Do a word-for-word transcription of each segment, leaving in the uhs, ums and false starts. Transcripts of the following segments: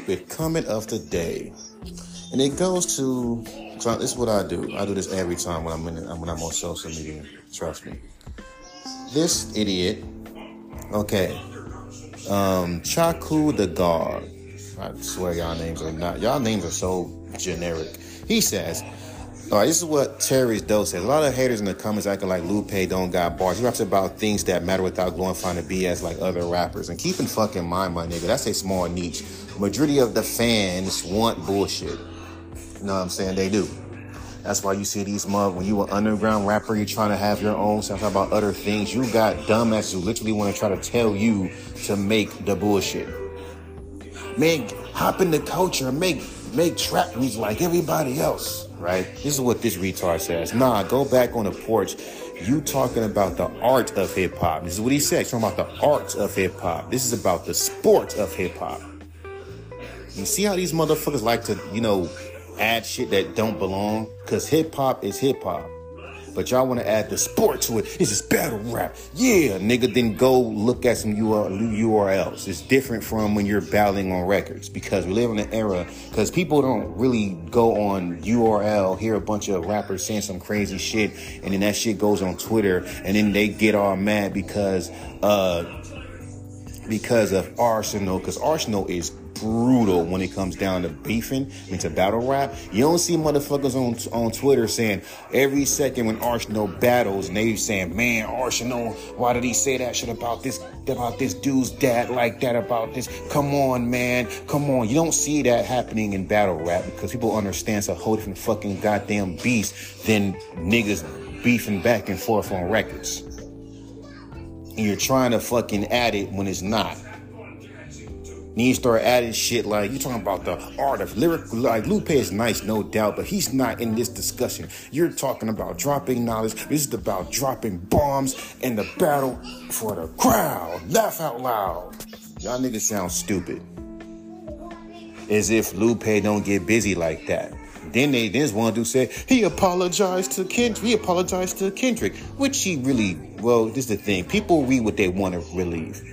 stupid comment of the day. And it goes to, so this is what I do. I do this every time when I'm in, when I'm on social media. Trust me. This idiot, okay, um, Chaku the God. I swear y'all names are not, y'all names are so generic. He says, all right, this is what Terry Doe says. A lot of haters in the comments acting like Lupe don't got bars. He raps about things that matter without glorifying the B S like other rappers. And keep in fucking mind, my nigga, that's a small niche. Majority of the fans want bullshit. You know what I'm saying? They do. That's why you see these mug. When you an underground rapper, you're trying to have your own stuff about other things. You got dumbasses who literally want to try to tell you to make the bullshit. Man, hop in the culture and make make trap music like everybody else, right? This is what this retard says. Nah, go back on the porch. You talking about the art of hip hop. This is what he said. He's talking about the art of hip hop. This is about the sport of hip hop. You see how these motherfuckers like to, you know, add shit that don't belong? Because hip hop is hip hop. But y'all want to add the sport to it. It's just battle rap. Yeah, nigga, then go look at some U R Ls. It's different from when you're battling on records, because we live in an era, because people don't really go on U R L, hear a bunch of rappers saying some crazy shit, and then that shit goes on Twitter, and then they get all mad because, uh, because of Arsenal, because Arsenal is brutal when it comes down to beefing, into battle rap. You don't see motherfuckers on on Twitter saying every second when Arsenal battles, and they saying, man, Arsenal, why did he say that shit about this about this dude's dad like that about this? Come on, man, come on. You don't see that happening in battle rap, because people understand it's a whole different fucking goddamn beast than niggas beefing back and forth on records. And you're trying to fucking add it when it's not. Then you start adding shit like, you're talking about the art of lyric, like Lupe is nice, no doubt, but he's not in this discussion. You're talking about dropping knowledge. This is about dropping bombs in the battle for the crowd. Laugh out loud. Y'all niggas sound stupid. As if Lupe don't get busy like that. Then they, there's one dude said, he apologized to Kendrick. He apologized to Kendrick, which he really, well, this is the thing. People read what they want to believe.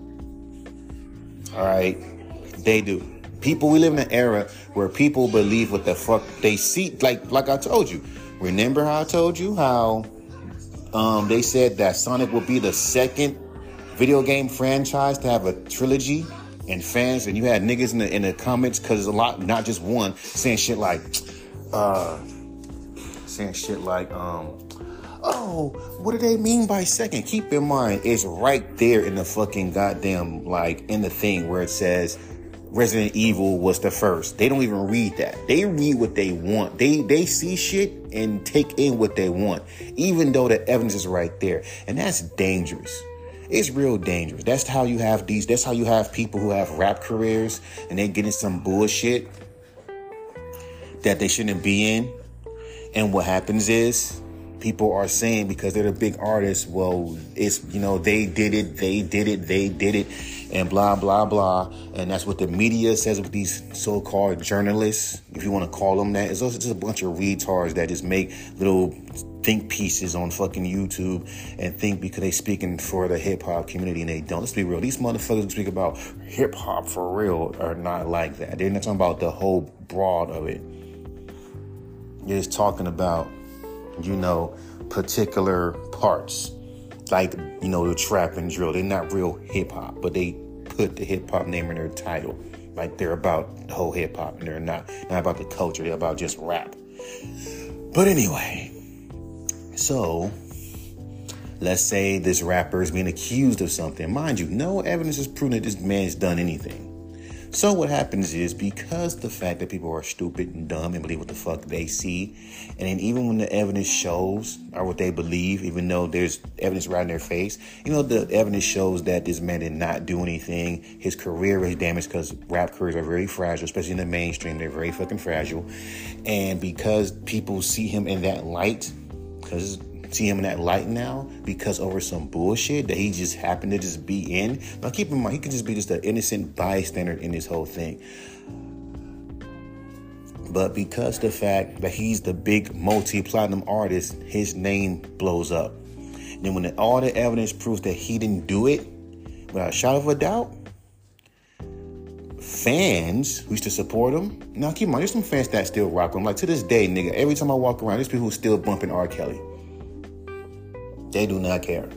All right, they do. People, we live in an era where people believe what the fuck they see. Like, like I told you. Remember how I told you how um, they said that Sonic will be the second video game franchise to have a trilogy, and fans, and you had niggas in the in the comments, because there's a lot, not just one, saying shit like, uh, saying shit like, um. Oh, what do they mean by second? Keep in mind, it's right there in the fucking goddamn, like, in the thing where it says Resident Evil was the first. They don't even read that. They read what they want. They they see shit and take in what they want, even though the evidence is right there. And that's dangerous. It's real dangerous. That's how you have these, that's how you have people who have rap careers and they get in some bullshit that they shouldn't be in. And what happens is, people are saying, because they're the big artists, well, it's, you know, they did it, they did it, they did it, and blah, blah, blah. And that's what the media says with these so-called journalists, if you want to call them that. It's also just a bunch of retards that just make little think pieces on fucking YouTube and think because they speaking for the hip-hop community, and they don't. Let's be real. These motherfuckers who speak about hip-hop for real are not like that. They're not talking about the whole broad of it. They're just talking about, you know, particular parts, like, you know, the trap and drill. They're not real hip hop, but they put the hip hop name in their title, like they're about the whole hip hop, and they're not not about the culture. They're about just rap. But anyway, so let's say this rapper is being accused of something. Mind you, no evidence is proving that this man's done anything. So what happens is, because the fact that people are stupid and dumb and believe what the fuck they see, and then even when the evidence shows or what they believe, even though there's evidence right in their face, you know, the evidence shows that this man did not do anything. His career is damaged, because rap careers are very fragile, especially in the mainstream. They're very fucking fragile. And because people see him in that light, because see him in that light now, because over some bullshit that he just happened to just be in. Now keep in mind, he could just be just an innocent bystander in this whole thing. But because the fact that he's the big multi-platinum artist, his name blows up. And then when the, all the evidence proves that he didn't do it, without a shadow of a doubt, fans who used to support him. Now, keep in mind, there's some fans that still rock him. Like, to this day, nigga, every time I walk around, there's people who still bumping R. Kelly. They do not care.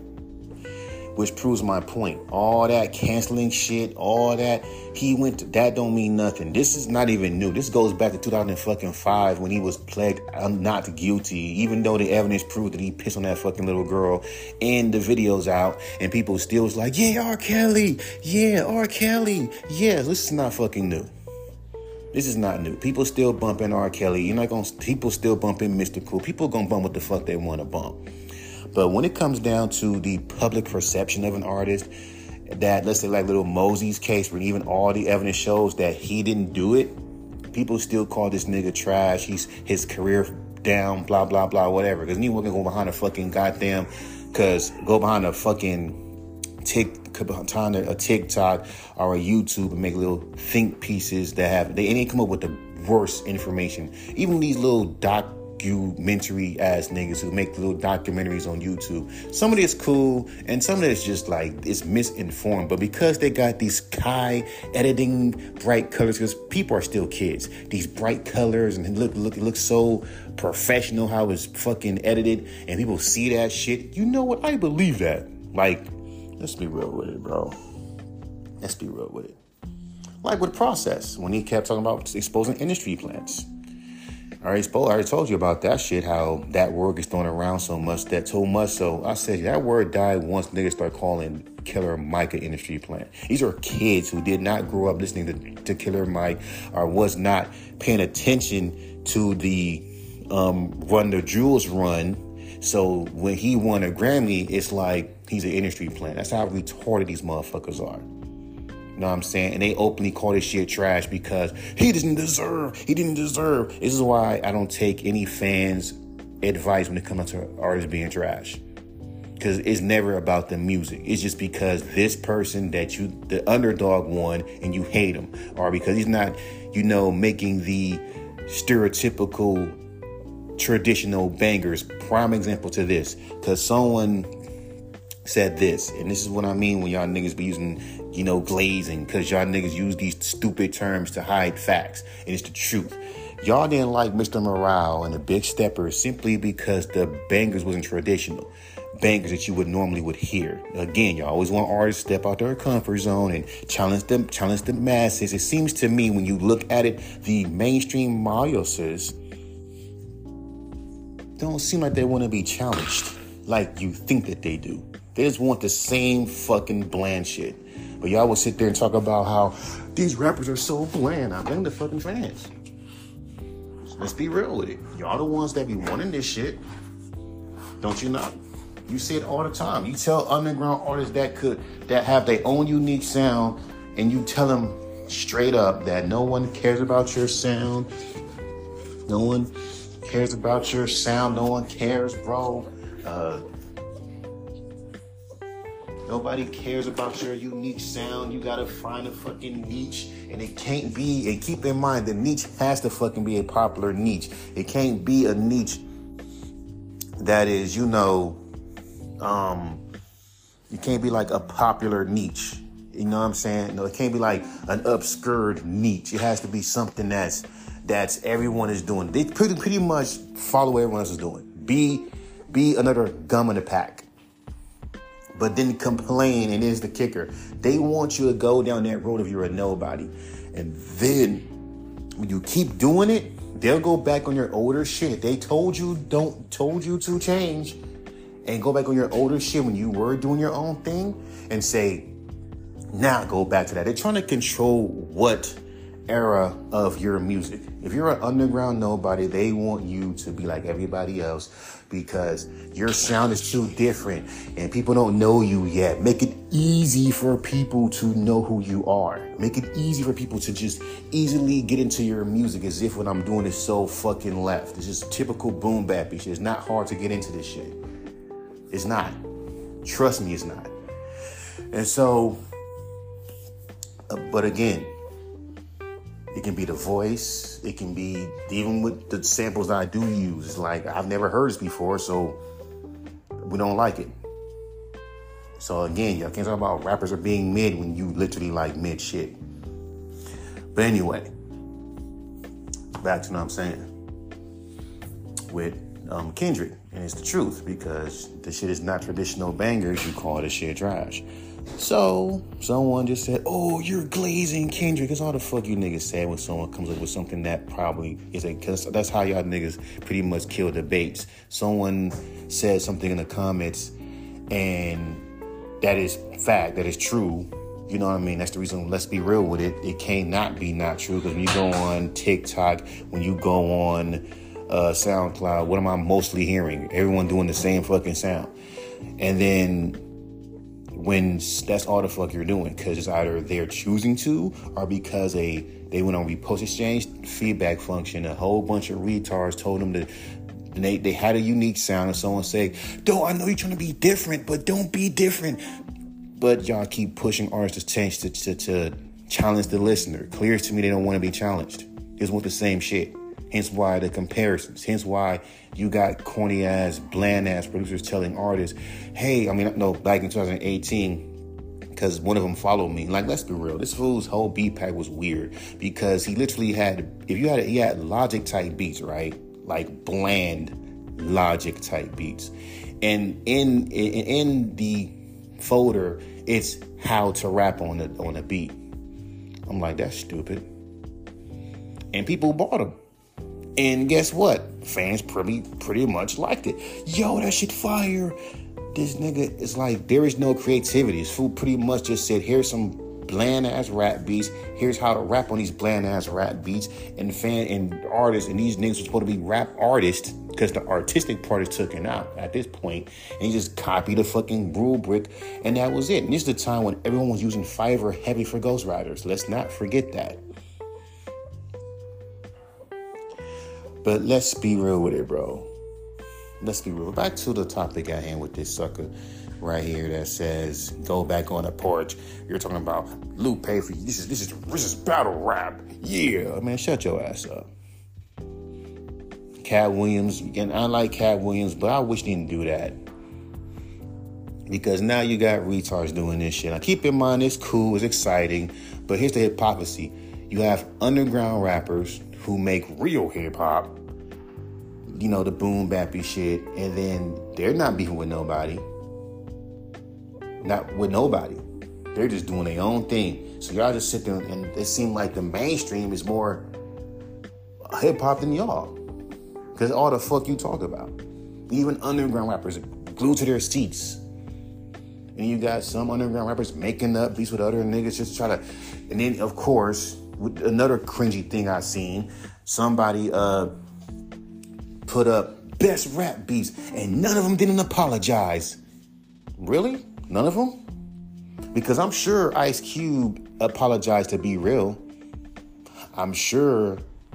Which proves my point. All that canceling shit, all that, he went to, that don't mean nothing. This is not even new. This goes back to two thousand five when he was pled not guilty, even though the evidence proved that he pissed on that fucking little girl, and the video's out, and people still was like, yeah, R. Kelly, yeah, R. Kelly, yeah, this is not fucking new. This is not new. People still bumping R. Kelly. You're not gonna, people still bumping Mystical. People gonna bump what the fuck they want to bump. But when it comes down to the public perception of an artist, that, let's say like Little Mosey's case, where even all the evidence shows that he didn't do it, people still call this nigga trash. He's his career down, blah, blah, blah, whatever. Because anyone can go behind a fucking goddamn, because go behind a fucking tick, behind a TikTok or a YouTube and make little think pieces that have, they ain't come up with the worst information. Even these little doc, documentary ass niggas who make little documentaries on YouTube. Some of it's cool and some of it's just like it's misinformed. But because they got these high editing bright colors, because people are still kids, these bright colors and look look it looks so professional how it's fucking edited, and people see that shit. You know what? I believe that. Like, let's be real with it, bro. Let's be real with it. Like with Process, when he kept talking about exposing industry plants. I already, I already told you about that shit, how that word gets thrown around so much, that so much so, I said that word died once niggas start calling Killer Mike an industry plant. These are kids who did not grow up listening to, to Killer Mike or was not paying attention to the um, Run the Jewels run. So when he won a Grammy, it's like he's an industry plant. That's how retarded these motherfuckers are. You know what I'm saying? And they openly call this shit trash because he doesn't deserve, he didn't deserve. This is why I don't take any fans' advice when it comes to artists being trash. Because it's never about the music. It's just because this person that you, the underdog won and you hate him. Or because he's not, you know, making the stereotypical traditional bangers. Prime example to this. Because someone said this, and this is what I mean when y'all niggas be using, you know, glazing, because y'all niggas use these stupid terms to hide facts, and it's the truth. Y'all didn't like Mister Morale and the Big Steppers simply because the bangers wasn't traditional bangers that you would normally would hear. Again, you always want artists to step out their comfort zone and challenge them, challenge the masses. It seems to me when you look at it, the mainstream audiences don't seem like they want to be challenged like you think that they do. They just want the same fucking bland shit. But y'all will sit there and talk about how these rappers are so bland. I blame the fucking fans. Let's be real with it. Y'all the ones that be wanting this shit. Don't you know? You see it all the time. You tell underground artists that could, that have their own unique sound, and you tell them straight up that no one cares about your sound. No one cares about your sound. No one cares, bro. Uh, Nobody cares about your unique sound. You gotta find a fucking niche. And it can't be, and keep in mind, the niche has to fucking be a popular niche. It can't be a niche that is, you know, um, it can't be like a popular niche. You know what I'm saying? No, it can't be like an obscure niche. It has to be something that's, that's everyone is doing. They pretty, pretty much follow what everyone else is doing. Be, be another gum in the pack. But then complain, and here's the kicker. They want you to go down that road if you're a nobody. And then when you keep doing it, they'll go back on your older shit. They told you don't told you to change and go back on your older shit when you were doing your own thing and say, now go back to that. They're trying to control what era of your music. If you're an underground nobody, they want you to be like everybody else because your sound is too different and people don't know you yet. Make it easy for people to know who you are. Make it easy for people to just easily get into your music as if what I'm doing is so fucking left. It's just typical boom bap shit. It's not hard to get into this shit. It's not. Trust me, it's not. And so, uh, but again, it can be the voice. It can be even with the samples that I do use. It's like, I've never heard this before, so we don't like it. So again, y'all can't talk about rappers are being mid when you literally like mid shit. But anyway, back to what I'm saying with um, Kendrick. And it's the truth, because the shit is not traditional bangers. You call this shit trash. So someone just said, oh, you're glazing Kendrick. That's all the fuck you niggas say when someone comes up with something that probably is a, cause that's how y'all niggas pretty much kill debates. Someone said something in the comments and that is fact, that is true. You know what I mean? That's the reason, let's be real with it. It cannot be not true, because when you go on TikTok, when you go on uh, SoundCloud, what am I mostly hearing? Everyone doing the same fucking sound. And then when that's all the fuck you're doing, because it's either they're choosing to or because a they went on repost exchange feedback function. A whole bunch of retards told them to, and they, they had a unique sound, and someone say, "Don't I know you're trying to be different, but don't be different." But y'all keep pushing artists to change to, to, to challenge the listener. Clear to me they don't want to be challenged. They just want the same shit. Hence why the comparisons. Hence why you got corny ass, bland ass producers telling artists, hey, I mean, no, back in twenty eighteen, because one of them followed me. Like, let's be real. This fool's whole beat pack was weird, because he literally had, if you had, he had Logic type beats, right? Like bland Logic type beats. And in, in, in the folder, it's how to rap on a, on a beat. I'm like, that's stupid. And people bought them. And guess what? Fans pretty pretty much liked it. Yo, that shit fire. This nigga is like, there is no creativity. This fool pretty much just said, here's some bland ass rap beats. Here's how to rap on these bland ass rap beats. And fan and artists, and these niggas were supposed to be rap artists, because the artistic part is taken out at this point. And he just copied the fucking rubric, and that was it. And this is the time when everyone was using Fiverr heavy for ghostwriters. Let's not forget that. But let's be real with it, bro. Let's be real. Back to the topic at hand with this sucker right here that says, go back on the porch. You're talking about Lupe for you. This is this is this is battle rap. Yeah, man, shut your ass up. Cat Williams, and I like Cat Williams, but I wish he didn't do that. Because now you got retards doing this shit. Now keep in mind, it's cool, it's exciting, but here's the hypocrisy. You have underground rappers who make real hip hop, you know, the boom bappy shit, and then they're not beefing with nobody. Not with nobody. They're just doing their own thing. So y'all just sit there, and it seems like the mainstream is more hip hop than y'all. Because all the fuck you talk about. Even underground rappers are glued to their seats. And you got some underground rappers making up beats with other niggas just to try to, and then of course, with another cringy thing I seen, somebody uh put up best rap beats, and none of them didn't apologize. Really? None of them? Because I'm sure Ice Cube apologized to Be Real. I'm sure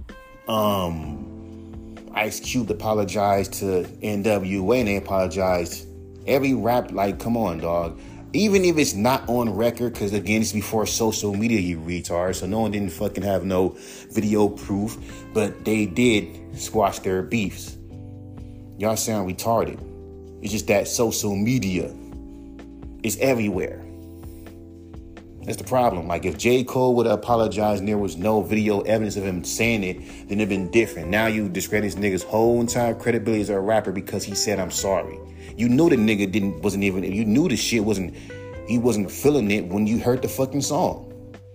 um, Ice Cube apologized to N W A, and they apologized. Every rap, like, come on, dog. Even if it's not on record, because again, it's before social media, you retards, so no one didn't fucking have no video proof, but they did squash their beefs. Y'all sound retarded. It's just that social media is everywhere. That's the problem. Like, if J. Cole would have apologized and there was no video evidence of him saying it, then it'd been different. Now you discredit this nigga's whole entire credibility as a rapper because he said, I'm sorry. You knew the nigga didn't, wasn't even, you knew the shit wasn't, he wasn't feeling it when you heard the fucking song.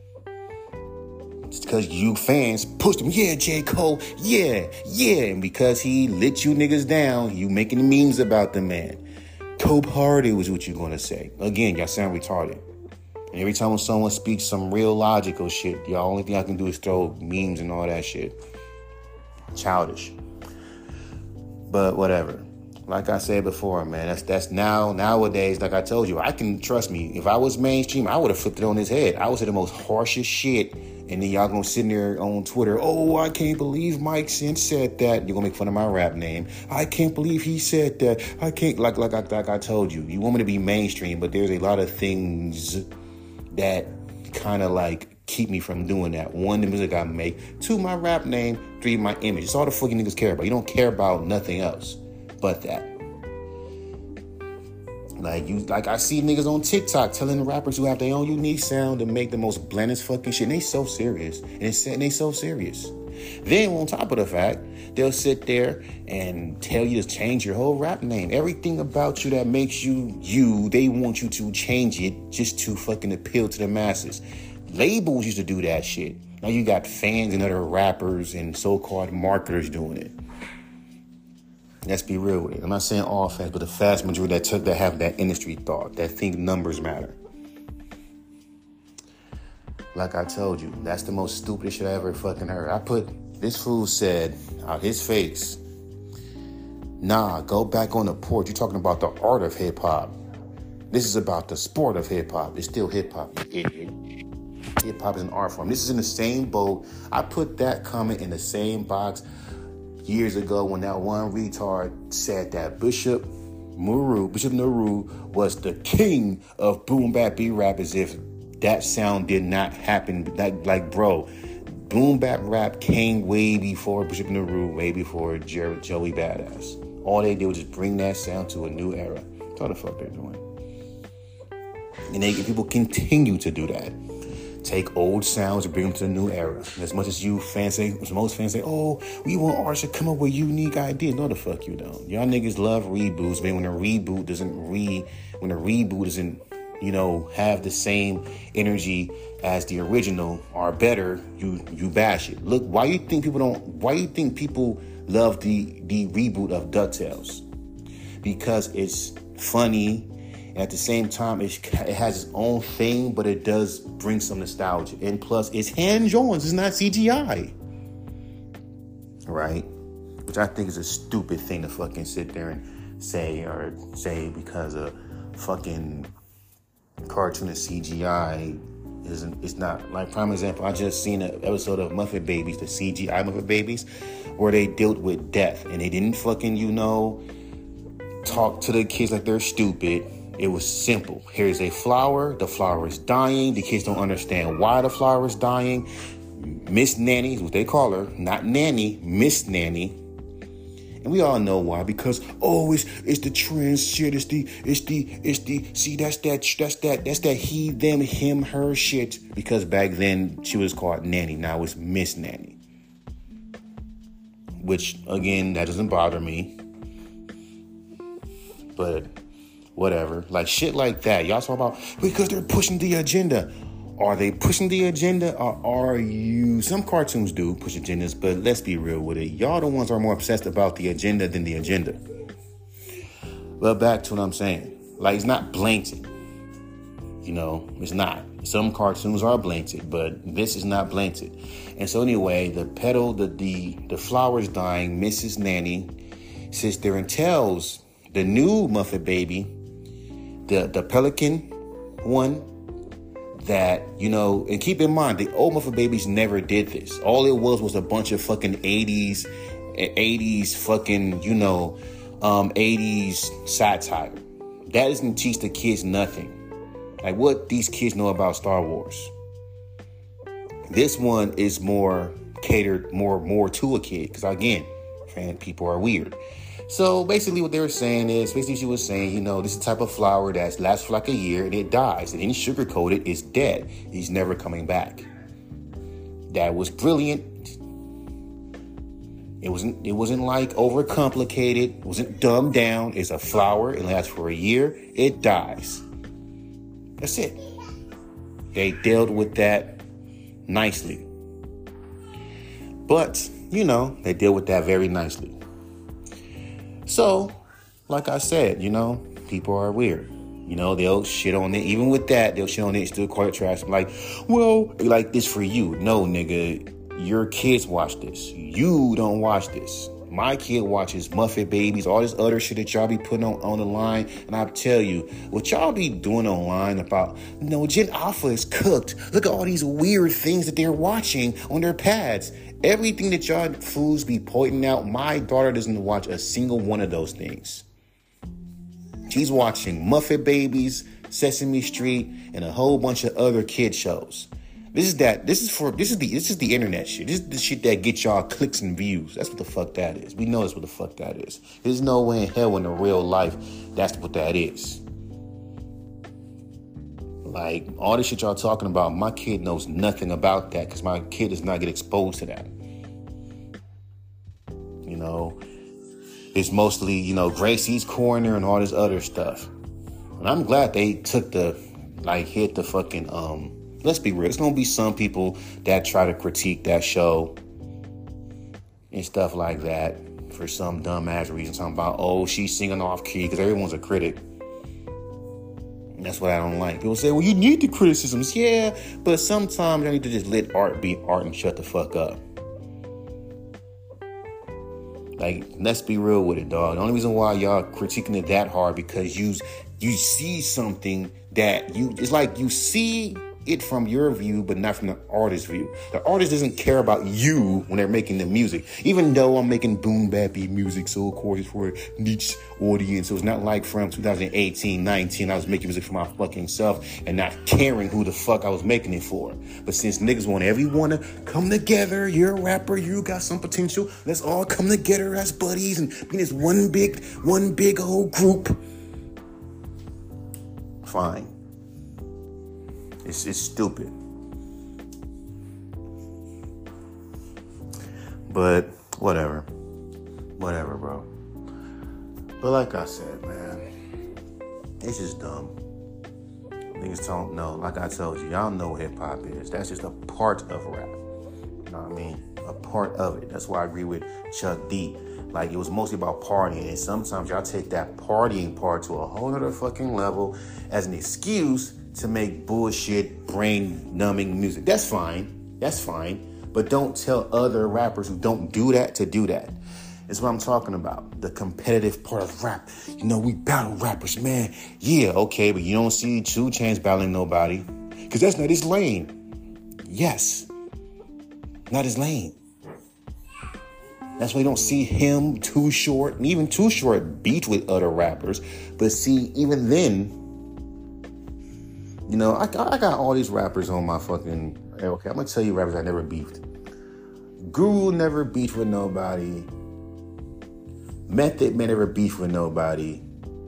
It's because you fans pushed him. Yeah, J. Cole. Yeah, yeah. And because he lit you niggas down, you making memes about the man. Cope Hardy was what you're going to say. Again, y'all sound retarded. And every time when someone speaks some real logical shit, the only thing I can do is throw memes and all that shit. Childish. But whatever. Like I said before, man, that's that's now, nowadays, like I told you, I can, trust me, if I was mainstream, I would have flipped it on his head. I would say the most harshest shit, and then y'all gonna sit there on Twitter, oh, I can't believe Mike Sense said that. You're gonna make fun of my rap name. I can't believe he said that. I can't, like, like, I, like I told you, you want me to be mainstream, but there's a lot of things that kind of like keep me from doing that. One, the music I make. Two, my rap name. Three, my image. It's all the fucking niggas care about. You don't care about nothing else but that. Like you, like I see niggas on TikTok telling rappers who have their own unique sound to make the most blandest fucking shit. And they so serious, and, it's, and they so serious. Then on top of the fact, they'll sit there and tell you to change your whole rap name. Everything about you that makes you you, they want you to change it just to fucking appeal to the masses. Labels used to do that shit. Now you got fans and other rappers and so-called marketers doing it. Let's be real with it. I'm not saying all fans, but the vast majority that took that have that industry thought, that think numbers matter. Like I told you, that's the most stupidest shit I ever fucking heard. I put, this fool said out his face, nah, go back on the porch. You're talking about the art of hip hop. This is about the sport of hip hop. It's still hip hop, you idiot. Hip hop is an art form. This is in the same boat. I put that comment in the same box years ago when that one retard said that Bishop Nehru, Bishop Nehru was the king of boom bap beat rap, as if that sound did not happen. Like, like bro, boom bap rap came way before Bishop Nehru, way before Jer- Joey Badass. All they did was just bring that sound to a new era. That's what the fuck they're doing. And they people continue to do that. Take old sounds and bring them to the new era. And as much as you fans say, as most fans say, oh, we want artists to come up with unique ideas. No, the fuck you don't. Y'all niggas love reboots, man. When a reboot doesn't re, when a reboot doesn't, you know, have the same energy as the original or better, you you bash it. Look, why you think people don't? Why you think people love the the reboot of DuckTales? Because it's funny. At the same time, it, it has its own thing, but it does bring some nostalgia. And plus, it's hand-drawn. It's not C G I. Right? Which I think is a stupid thing to fucking sit there and say or say because a fucking cartoon is C G I. Isn't, it's not. Like, prime example, I just seen an episode of Muppet Babies, the C G I Muppet Babies, where they dealt with death. And they didn't fucking, you know, talk to the kids like they're stupid. It was simple. Here's a flower. The flower is dying. The kids don't understand why the flower is dying. Miss Nanny is what they call her. Not Nanny, Miss Nanny. And we all know why. Because, oh, it's it's the trans shit. It's the, it's the, it's the, see, that's that, that's that, that's that he, them, him, her shit. Because back then she was called Nanny. Now it's Miss Nanny. Which, again, that doesn't bother me. But whatever. Like shit like that. Y'all talk about because they're pushing the agenda. Are they pushing the agenda or are you... Some cartoons do push agendas, but let's be real with it. Y'all the ones who are more obsessed about the agenda than the agenda. But back to what I'm saying. Like, it's not blatant. You know, it's not. Some cartoons are blatant, but this is not blatant. And so anyway, the petal, the the, the flower's dying. Missus Nanny sits there and tells the new Muffet Baby, The the pelican one, that, you know, and keep in mind, the old Muffet Babies never did this. All it was was a bunch of fucking eighties, eighties fucking, you know, um, eighties satire. That doesn't teach the kids nothing. Like what these kids know about Star Wars. This one is more catered, more, more to a kid. Because again, fan people are weird. So basically what they were saying is, basically she was saying, you know, this is the type of flower that lasts for like a year and it dies. And any sugar coated is dead. He's never coming back. That was brilliant. It wasn't, it wasn't like overcomplicated. It wasn't dumbed down. It's a flower. It lasts for a year. It dies. That's it. They dealt with that nicely. But, you know, they deal with that very nicely. So, like I said, you know, people are weird. You know, they'll shit on it. Even with that, they'll shit on it and still call it trash. I'm like, well, like this for you. No, nigga, your kids watch this. You don't watch this. My kid watches Muffet Babies, all this other shit that y'all be putting on, on the line. And I'll tell you, what y'all be doing online about, you know, Gen Alpha is cooked. Look at all these weird things that they're watching on their pads. Everything that y'all fools be pointing out, my daughter doesn't watch a single one of those things. She's watching Muffet Babies, Sesame Street, and a whole bunch of other kid shows. This is that. This is for. This is the. This is the internet shit. This is the shit that gets y'all clicks and views. That's what the fuck that is. We know that's what the fuck that is. There's no way in hell in the real life that's what that is. Like, all this shit y'all talking about, my kid knows nothing about that because my kid does not get exposed to that. You know, it's mostly, you know, Gracie's Corner and all this other stuff. And I'm glad they took the, like, hit the fucking, um, let's be real. It's going to be some people that try to critique that show and stuff like that for some dumbass reason. Talking about, oh, she's singing off key, because everyone's a critic. And that's what I don't like. People say, well, you need the criticisms. Yeah, but sometimes I need to just let art be art and shut the fuck up. Like, let's be real with it, dog. The only reason why y'all critiquing it that hard because you you see something that you, it's like you see it from your view, but not from the artist's view. The artist doesn't care about you when they're making the music. Even though I'm making boom bappy music, so of course it's for a niche audience. So it's not like from two thousand eighteen, nineteen, I was making music for my fucking self and not caring who the fuck I was making it for. But since niggas want everyone to come together, you're a rapper, you got some potential, let's all come together as buddies and be this one big, one big old group. Fine. It's, it's stupid. But whatever. Whatever, bro. But like I said, man, it's just dumb. Niggas don't know. Like I told you, y'all know what hip-hop is. That's just a part of rap. You know what I mean? A part of it. That's why I agree with Chuck D. Like, it was mostly about partying. And sometimes y'all take that partying part to a whole other fucking level as an excuse to make bullshit, brain-numbing music. That's fine. That's fine. But don't tell other rappers who don't do that to do that. It's what I'm talking about. The competitive part of rap. You know, we battle rappers, man. Yeah, okay, but you don't see two Chainz battling nobody. Because that's not his lane. Yes. Not his lane. That's why you don't see him, Too Short, and even Too Short beat with other rappers. But see, even then, you know, I, I got all these rappers on my fucking... Okay, I'm going to tell you rappers I never beefed. Guru never beefed with nobody. Method Man never beefed with nobody.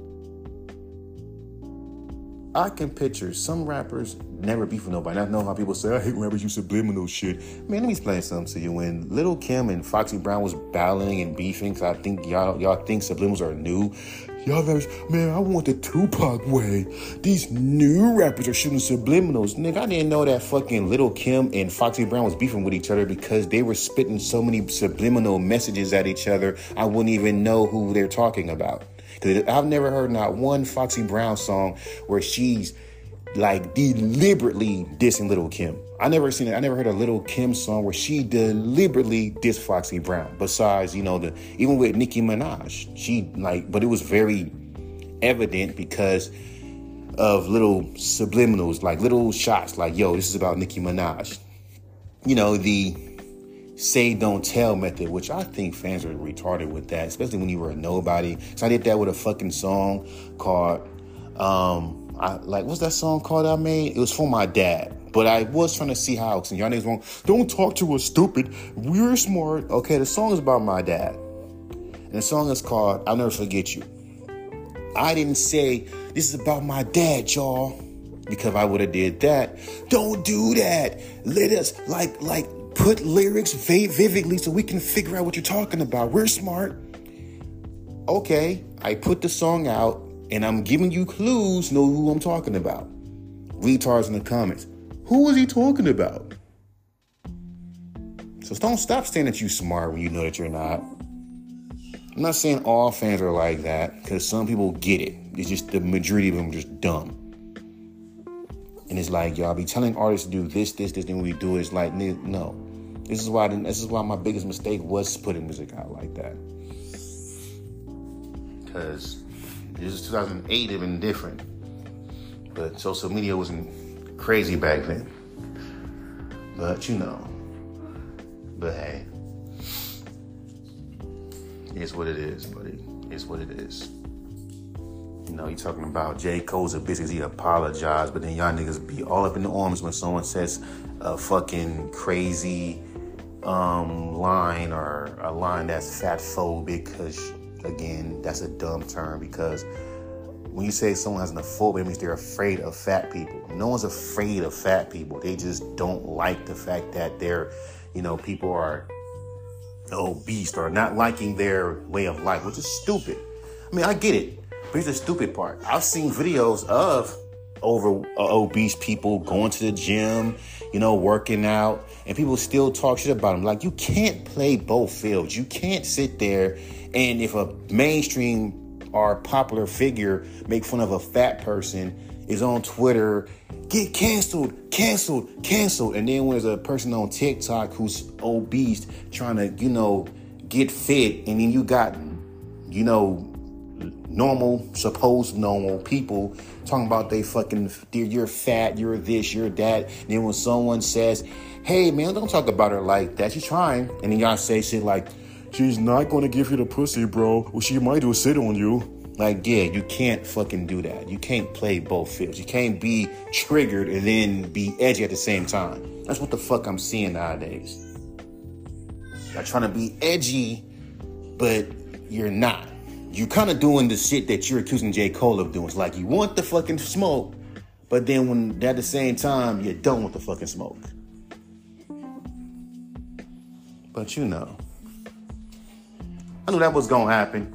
I can picture some rappers never beef with nobody. I know how people say, I hate rappers use subliminal shit. Man, let me explain something to you. When Lil' Kim and Foxy Brown was battling and beefing, because I think y'all y'all think subliminals are new. Y'all rappers, man, I want the Tupac way. These new rappers are shooting subliminals. Nigga, I didn't know that fucking Lil' Kim and Foxy Brown was beefing with each other because they were spitting so many subliminal messages at each other, I wouldn't even know who they're talking about. Because I've never heard not one Foxy Brown song where she's like deliberately dissing Lil' Kim. I never seen it. I never heard a Lil' Kim song where she deliberately dissed Foxy Brown. Besides, you know, the even with Nicki Minaj, she like, but it was very evident because of little subliminals, like little shots, like, yo, this is about Nicki Minaj. You know, the say don't tell method, which I think fans are retarded with that, especially when you were a nobody. So I did that with a fucking song called, um, I like, what's that song called I made? It was for my dad. But I was trying to see how, and y'all niggas wrong, don't talk to us stupid. We're smart. Okay, the song is about my dad. And the song is called I'll Never Forget You. I didn't say, this is about my dad, y'all. Because if I would have did that, don't do that. Let us, like, like, put lyrics vividly so we can figure out what you're talking about. We're smart. Okay, I put the song out, and I'm giving you clues to know who I'm talking about. Retards in the comments. Who is he talking about? So don't stop saying that you're smart when you know that you're not. I'm not saying all fans are like that, because some people get it. It's just the majority of them are just dumb. And it's like, y'all be telling artists to do this, this, this, then we do it. It's like, no. This is why this is why my biggest mistake was putting music out like that. Because this is two thousand eight, it'd been different. But social media wasn't crazy back then. But, you know. But, hey. It's what it is, buddy. It's what it is. You know, you talking about J. Cole's a bitch because he apologized, but then y'all niggas be all up in the arms when someone says a fucking crazy um, line or a line that's fat phobic, because, again, that's a dumb term, because when you say someone has an phobia, it means they're afraid of fat people. No one's afraid of fat people. They just don't like the fact that they're, you know, people are obese or not liking their way of life, which is stupid. I mean, I get it, but here's the stupid part. I've seen videos of over uh, obese people going to the gym, you know, working out, and people still talk shit about them. Like, you can't play both fields. You can't sit there and if a mainstream or popular figure make fun of a fat person, is on Twitter, get canceled, canceled, canceled. And then when there's a person on TikTok who's obese trying to, you know, get fit, and then you got, you know, normal, supposed normal people talking about they fucking, you're fat, you're this, you're that. And then when someone says, hey man, don't talk about her like that, she's trying. And then y'all say shit like, she's not going to give you the pussy, bro. Well, she might do a sit on you. Like, yeah, you can't fucking do that. You can't play both fields. You can't be triggered and then be edgy at the same time. That's what the fuck I'm seeing nowadays. You're trying to be edgy, but you're not. You're kind of doing the shit that you're accusing J. Cole of doing. It's like you want the fucking smoke, but then when at the same time, you don't want the fucking smoke. But you know, I knew that was gonna happen.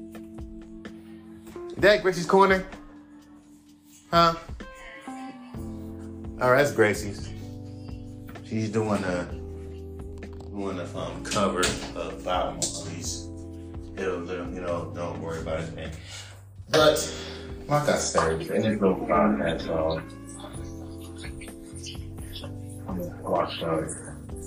Is that Gracie's Corner? Huh? All right, that's Gracie's. She's doing a doing a um, cover of album release. It'll, you know, don't worry about it, man. But like I said, in this little podcast, y'all, I'm gonna watch those.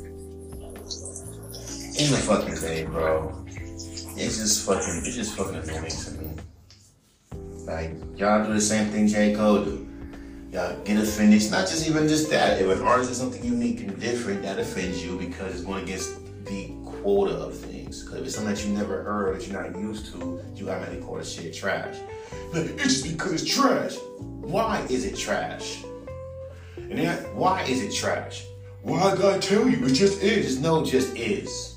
In the fucking thing, bro. It's just fucking, it's just fucking annoying to me. Like, y'all do the same thing J. Cole do. Y'all get offended. It's not just even just that. If an artist is something unique and different, that offends you because it's going against the quota of things. Because if it's something that you never heard, that you're not used to, you automatically call the shit trash. But it's just because it's trash. Why is it trash? And then, why is it trash? Well, I gotta tell you, it just is. Just no, just is.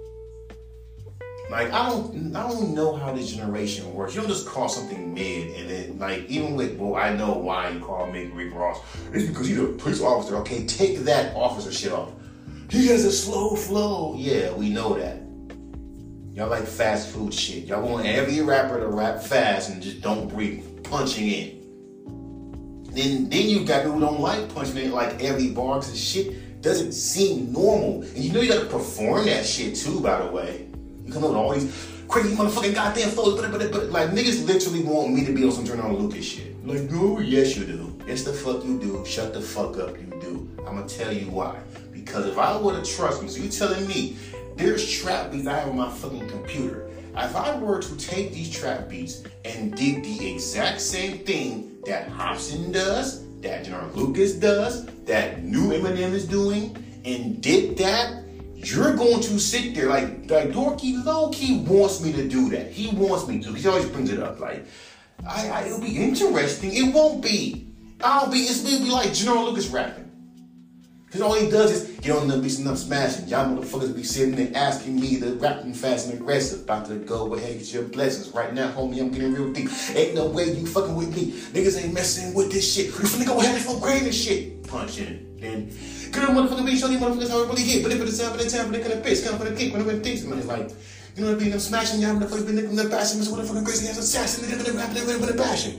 Like, I don't, I don't know how this generation works. You don't just call something mid, and then, like, even with, well, I know why you call mid Rick Ross. It's because he's a police officer. Okay, take that officer shit off. He has a slow flow. Yeah, we know that. Y'all like fast food shit. Y'all want every rapper to rap fast and just don't breathe, punching in. Then, then you got people who don't like punching in, like every bar, because shit doesn't seem normal. And you know you gotta perform that shit too, by the way. You come up with all these crazy motherfucking goddamn flows, but, but, but like niggas literally want me to be on some Joyner Lucas shit. Like, no, yes you do. Yes the fuck you do. Shut the fuck up, you do. I'm gonna tell you why. Because if I were to trust me, so you telling me there's trap beats I have on my fucking computer. If I were to take these trap beats and did the exact same thing that Hopsin does, that Joyner Lucas does, that new Eminem is doing, and did that, you're going to sit there like, like Dorky low-key wants me to do that. He wants me to. He always brings it up. Like, I, I it'll be interesting. It won't be. I'll be. It's it'll be like Joyner Lucas rapping. Because all he does is get on the beats and I'm smashing. Y'all motherfuckers be sitting there asking me to rapping fast and aggressive. About to go ahead and get your blessings. Right now, homie, I'm getting real deep. Ain't no way you fucking with me. Niggas ain't messing with this shit. You finna go ahead and go crazy this shit. Punch in. Then get on motherfucking beat, show these motherfuckers how it really hit. But if it's time for the time, but they couldn't piss, come for the kick, when they things, man, it's like, you know what I mean? I'm smashing y'all, motherfuckers been nicking the passion, so what the fucking crazy ass assassin, they're gonna rap with a passion.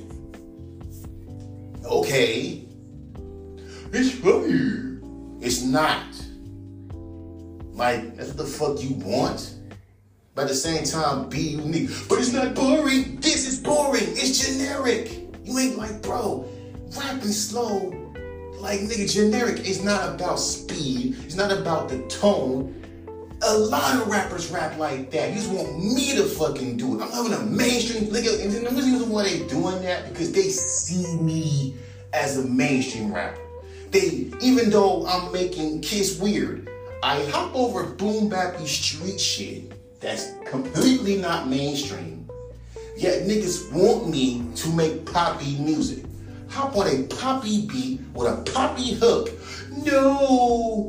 Okay. It's funny. It's not. Like, that's what the fuck you want. But at the same time, be unique. But it's not boring. This is boring. It's generic. You ain't like, bro, rapping slow. Like, nigga, generic is not about speed. It's not about the tone. A lot of rappers rap like that. You just want me to fucking do it. I'm having a mainstream nigga. And the reason why they doing that, because they see me as a mainstream rapper. They, even though I'm making Kiss weird, I hop over boom bappy street shit that's completely not mainstream. Yet niggas want me to make poppy music. Hop on a poppy beat with a poppy hook. No.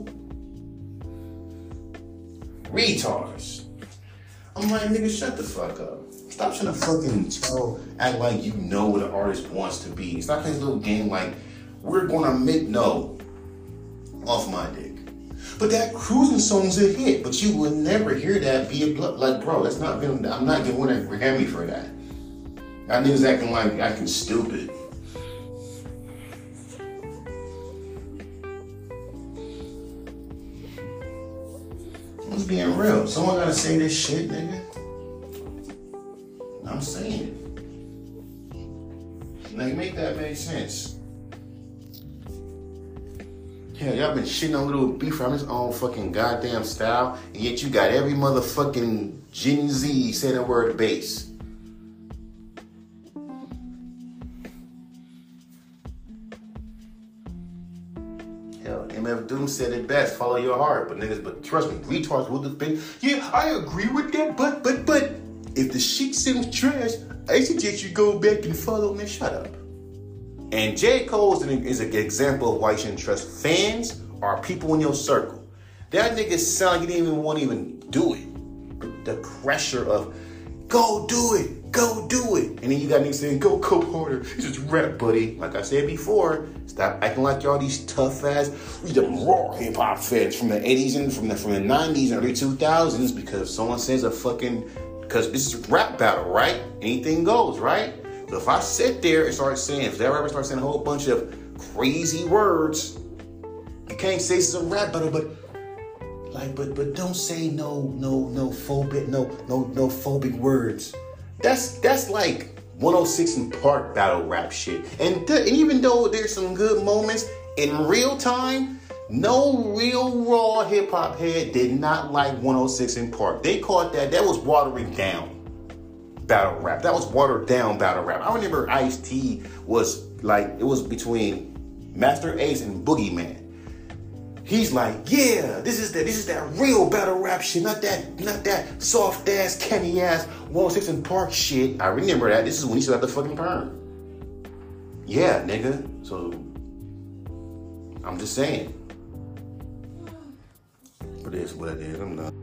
Retards. I'm like, nigga, shut the fuck up. Stop trying to fucking tell, act like you know what an artist wants to be. Stop playing this little game like, we're gonna make, no. Off my dick. But that cruising song's a hit, but you will never hear that be a blood. Like, bro, that's not gonna, I'm not gonna win a Grammy for that. That niggas acting like acting stupid. I'm just being real. Someone gotta say this shit, nigga. I'm saying it. Like, make that make sense. Hell, y'all been shitting on Lil B from his own fucking goddamn style, and yet you got every motherfucking Gen Z saying the word bass. Hell, M F Doom said it best, follow your heart, but niggas, but trust me, retards will defend. Yeah, I agree with that, but, but, but, if the shit seems trash, I suggest you go back and follow me. Shut up. And J. Cole is an, is an example of why you shouldn't trust fans or people in your circle. That nigga sound like he didn't even want to even do it. The pressure of, go do it, go do it. And then you got niggas saying, go go harder. It's just rap, buddy. Like I said before, stop acting like y'all these tough ass, we the raw hip hop fans from the eighties and from the from the nineties and early two thousands, because someone says a fucking, because this is a rap battle, right? Anything goes, right? So if I sit there and start saying, if that rapper starts saying a whole bunch of crazy words, you can't say it's a rap battle, but like, but but don't say no, no, no phobic, no, no, no phobic words. That's that's like one oh six in Park battle rap shit. And, th- and even though there's some good moments in real time, no real raw hip hop head did not like one oh six in Park. They called that, that was watering down battle rap. That was watered down battle rap. I remember Ice-T was like, it was between Master Ace and Boogeyman. He's like, yeah, this is that, this is that real battle rap shit, not that, not that soft ass, canny ass one oh six in Park shit. I remember that. This is when he still had the fucking perm. Yeah, nigga. So I'm just saying. But it is what it is. I'm not.